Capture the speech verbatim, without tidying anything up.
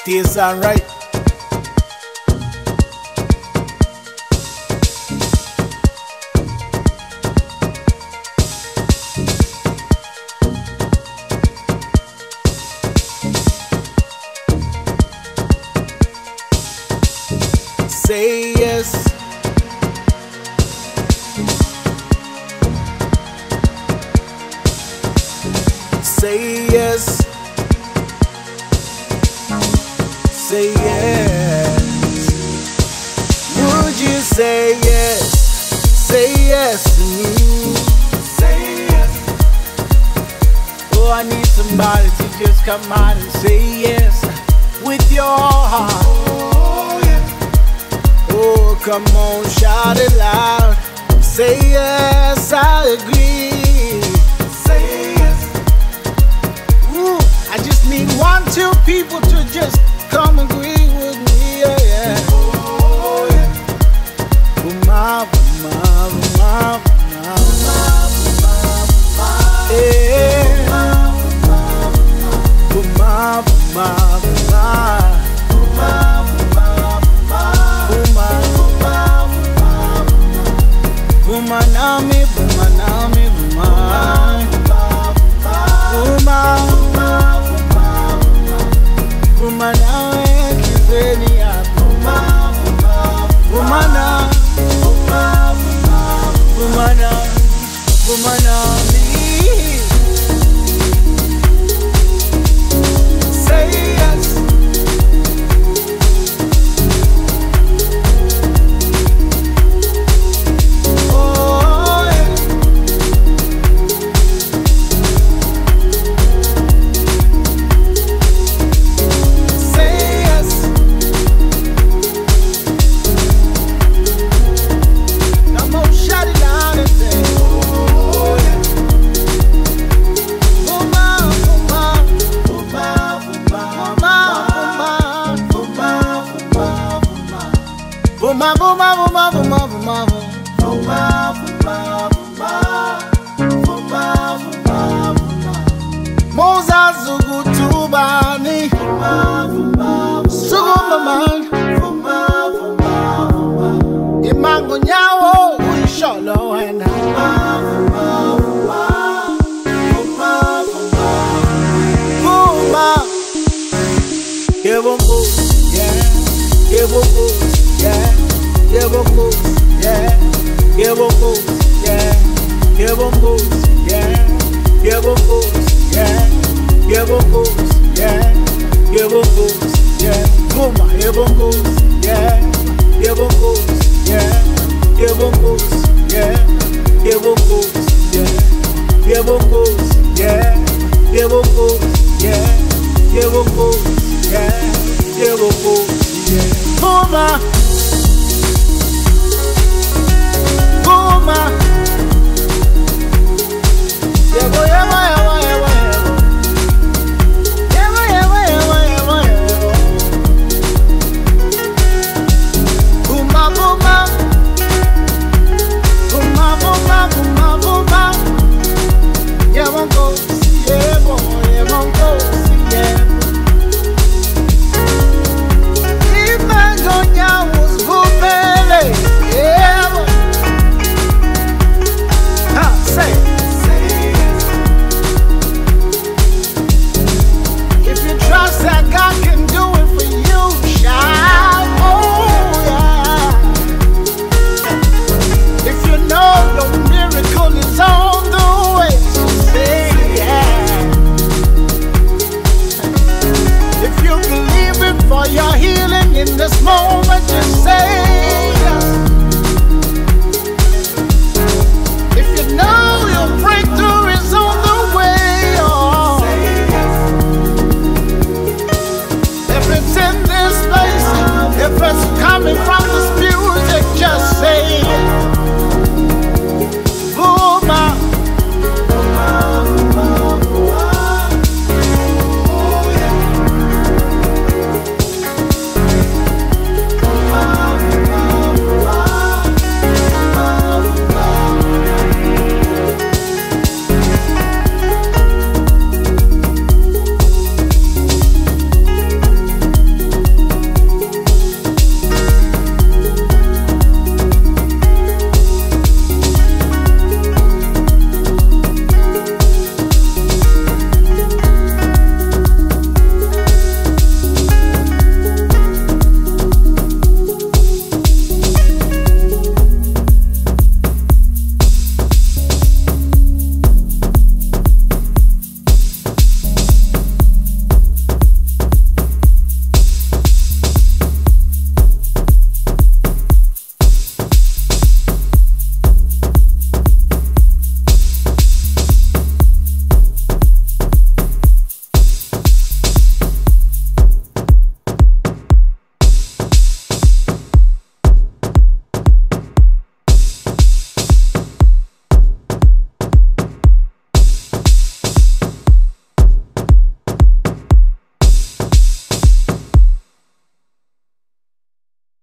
Stays alright. Say yes. Say yes. Say yes. Would you say yes? Say yes to me. Say yes. Oh, I need somebody to just come out and say yes with your heart. Oh, yeah. Oh, come on, shout it loud. Say yes, I agree. Say yes. Ooh, I just need one, two people to just come agree with me, yeah, yeah. Oh, yeah. Boom-a, boom-a, boom-a, boom-a, boom-a, yeah. Boom-a, boom-a, boom-a. Boom-a-nami, boom-a-nami, boom-a. Boom-a, boom-a-nami, kizenia. Boom-a, boom-a-na, boom-a-na, boom-a-nami. Say yes. Booma, booma, booma, booma, booma, booma, booma, booma, booma, booma. Moza zugu tubani, sugu maman, imango nyawo uisholo ena. Booma, give 'em boost, yeah, give 'em boost. Yeah, give 'em boost, yeah, give 'em boost, yeah, give 'em boost, yeah, give 'em boost, yeah, give 'em boost, yeah, give 'em boost, yeah, booma, give 'em boost, yeah, give 'em boost, yeah, give 'em boost, yeah, give 'em boost, yeah, give 'em boost, yeah, give 'em boost, yeah, give 'em boost, yeah, give 'em boost, yeah, booma. Booma, yebo yebo yebo yebo yebo yebo yebo yebo yebo. Booma booma, booma booma booma booma. Yebo nkosi, yebo yebo nkosi, yebo. Imango nyawo zivumele, yebo. Say, say yes. If you trust that God can do it for you, shout, oh yeah. If you know your miracle is on the way, say yeah. If you believe it for your healing in this moment, just say yes. Know your breakthrough is on the way, oh. Everything